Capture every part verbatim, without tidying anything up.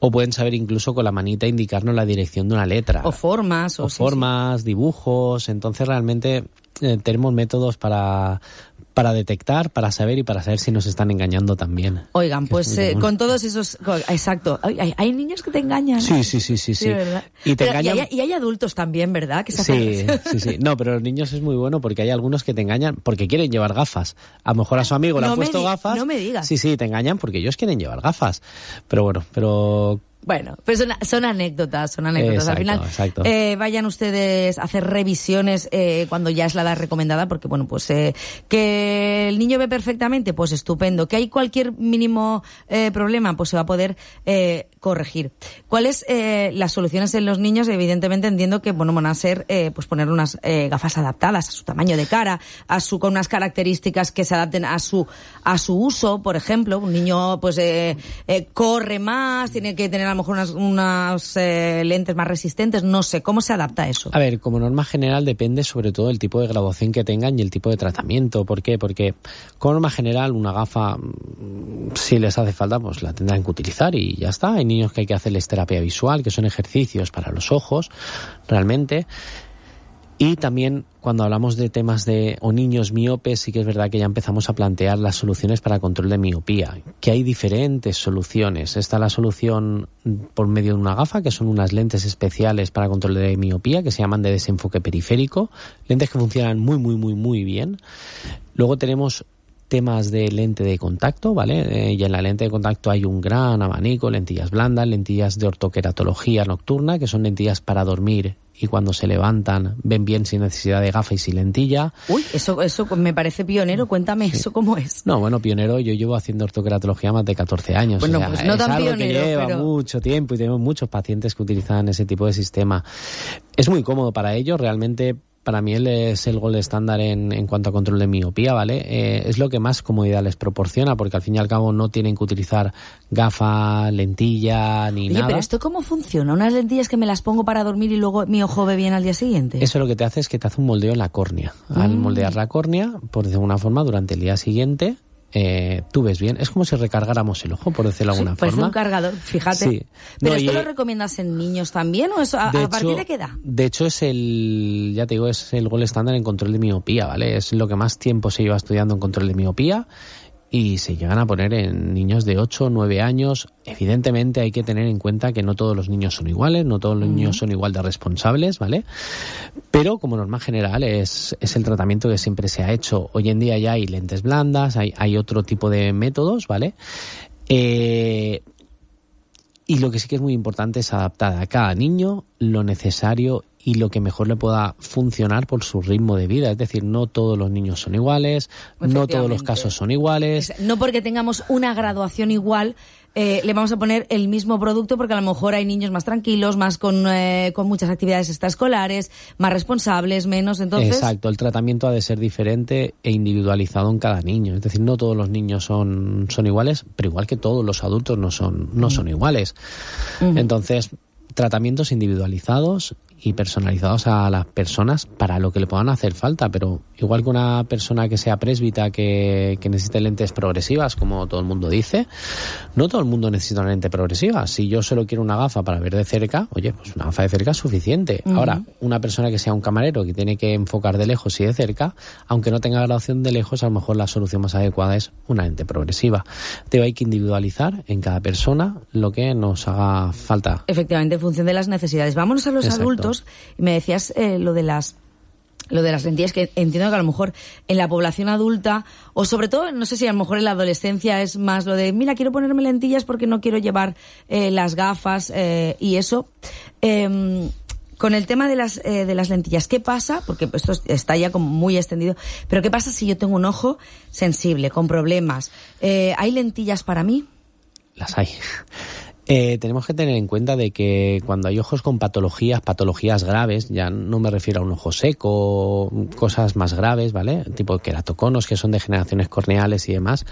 o pueden saber incluso con la manita indicarnos la dirección de una letra. O formas. O, o sí, formas, sí. dibujos. Entonces realmente eh, tenemos métodos para... para detectar, para saber y para saber si nos están engañando también. Oigan, pues eh, con todos esos... Exacto. Hay, hay niños que te engañan. Sí, sí, sí, sí. sí. ¿verdad? Y, te pero, engañan... y, hay, y hay adultos también, ¿verdad? Que se sí, sí, sí. No, pero los niños es muy bueno porque hay algunos que te engañan porque quieren llevar gafas. A lo mejor a su amigo le no han puesto di- gafas. No me digas. Sí, sí, te engañan porque ellos quieren llevar gafas. Pero bueno, pero... Bueno, pues son, son anécdotas, son anécdotas. Exacto, Al final, exacto. Eh, vayan ustedes a hacer revisiones eh, cuando ya es la edad recomendada, porque bueno, pues eh, que el niño ve perfectamente, pues estupendo. Que hay cualquier mínimo eh, problema, pues se va a poder eh, corregir. ¿Cuáles eh, las soluciones en los niños? Evidentemente entiendo que bueno van a ser eh, pues poner unas eh, gafas adaptadas a su tamaño de cara, a su con unas características que se adapten a su a su uso, por ejemplo. Un niño pues eh, eh, corre más, tiene que tener a lo mejor unas, unas eh, lentes más resistentes, no sé, ¿cómo se adapta a eso? A ver, como norma general depende sobre todo del tipo de graduación que tengan y el tipo de tratamiento. ¿Por qué? Porque como norma general una gafa, si les hace falta, pues la tendrán que utilizar y ya está. Hay niños que hay que hacerles terapia visual, que son ejercicios para los ojos, realmente. Y también cuando hablamos de temas de o niños miopes, sí que es verdad que ya empezamos a plantear las soluciones para control de miopía, que hay diferentes soluciones. Está la solución por medio de una gafa, que son unas lentes especiales para control de miopía, que se llaman de desenfoque periférico, lentes que funcionan muy, muy, muy, muy bien. Luego tenemos temas de lente de contacto, ¿vale? Eh, y en la lente de contacto hay un gran abanico, lentillas blandas, lentillas de ortoqueratología nocturna, que son lentillas para dormir y cuando se levantan ven bien sin necesidad de gafa y sin lentilla. Uy, eso eso me parece pionero, cuéntame sí. Eso cómo es. No, bueno, pionero, yo llevo haciendo ortoqueratología más de catorce años. Bueno, o sea, pues no es tan algo pionero, que lleva pero... mucho tiempo y tenemos muchos pacientes que utilizan ese tipo de sistema. Es muy cómodo para ellos, realmente. Para mí él es el gold estándar en, en cuanto a control de miopía, ¿vale? Eh, es lo que más comodidad les proporciona, porque al fin y al cabo no tienen que utilizar gafa, lentilla, ni Oye, nada. pero ¿esto cómo funciona? ¿Unas lentillas que me las pongo para dormir y luego mi ojo ve bien al día siguiente? Eso lo que te hace es que te hace un moldeo en la córnea. Mm. Al moldear la córnea, por decirlo de alguna forma, durante el día siguiente... Eh, tú ves bien, es como si recargáramos el ojo, por decirlo de alguna sí, parece forma. un cargador, fíjate. Sí. ¿Pero no, esto y, lo recomiendas en niños también o eso, a, de a hecho, partir de qué edad? De hecho es el, ya te digo, es el gold estándar en control de miopía, ¿vale? Es lo que más tiempo se lleva estudiando en control de miopía y se llegan a poner en niños de ocho o nueve años. Evidentemente hay que tener en cuenta que no todos los niños son iguales, no todos los uh-huh. niños son igual de responsables, ¿vale? Pero como norma general es, es el tratamiento que siempre se ha hecho. Hoy en día ya hay lentes blandas, hay, hay otro tipo de métodos, ¿vale? Eh, y lo que sí que es muy importante es adaptar a cada niño lo necesario y lo que mejor le pueda funcionar por su ritmo de vida. Es decir, no todos los niños son iguales, no todos los casos son iguales. No porque tengamos una graduación igual, eh, le vamos a poner el mismo producto, porque a lo mejor hay niños más tranquilos, más con, eh, con muchas actividades extraescolares, más responsables, menos, entonces... Exacto, el tratamiento ha de ser diferente e individualizado en cada niño. Es decir, no todos los niños son, son iguales, pero igual que todos los adultos no son, no son iguales. Uh-huh. Entonces... tratamientos individualizados y personalizados a las personas para lo que le puedan hacer falta, pero igual que una persona que sea présbita que, que necesite lentes progresivas, como todo el mundo dice, no todo el mundo necesita una lente progresiva. Si yo solo quiero una gafa para ver de cerca, oye, pues una gafa de cerca es suficiente. Uh-huh. Ahora, una persona que sea un camarero que tiene que enfocar de lejos y de cerca, aunque no tenga graduación de lejos, a lo mejor la solución más adecuada es una lente progresiva. Pero hay que individualizar en cada persona lo que nos haga falta. Efectivamente, en función de las necesidades. Vámonos a los Exacto. adultos. Y me decías eh, lo de las lo de las lentillas, que entiendo que a lo mejor en la población adulta, o sobre todo, no sé si a lo mejor en la adolescencia es más lo de, mira, quiero ponerme lentillas porque no quiero llevar eh, las gafas eh, y eso. Eh, con el tema de las eh, de las lentillas, ¿qué pasa? Porque esto está ya como muy extendido, pero ¿qué pasa si yo tengo un ojo sensible, con problemas? Eh, ¿Hay lentillas para mí? Las hay. Eh, tenemos que tener en cuenta de que cuando hay ojos con patologías, patologías graves, ya no me refiero a un ojo seco, cosas más graves, ¿vale? Tipo queratoconos, que son degeneraciones corneales y demás.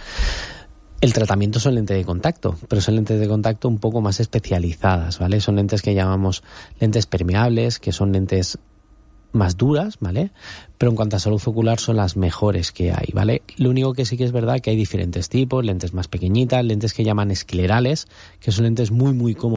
El tratamiento son lentes de contacto, pero son lentes de contacto un poco más especializadas, ¿vale? Son lentes que llamamos lentes permeables, que son lentes más duras, ¿vale? Pero en cuanto a salud ocular son las mejores que hay, ¿vale? Lo único que sí que es verdad que hay diferentes tipos, lentes más pequeñitas, lentes que llaman esclerales, que son lentes muy, muy cómodos